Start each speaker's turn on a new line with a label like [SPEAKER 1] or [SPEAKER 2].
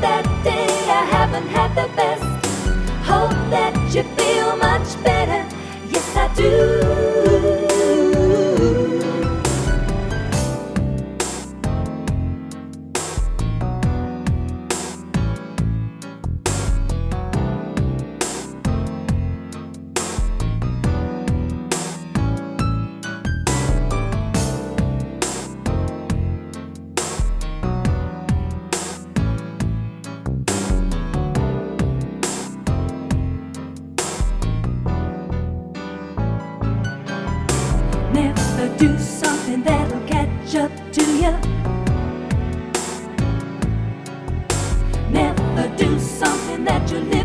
[SPEAKER 1] that day I haven't had the best. Hope that you feel much better. Yes, I do. Never do something that'll catch up to you. Never do something that you live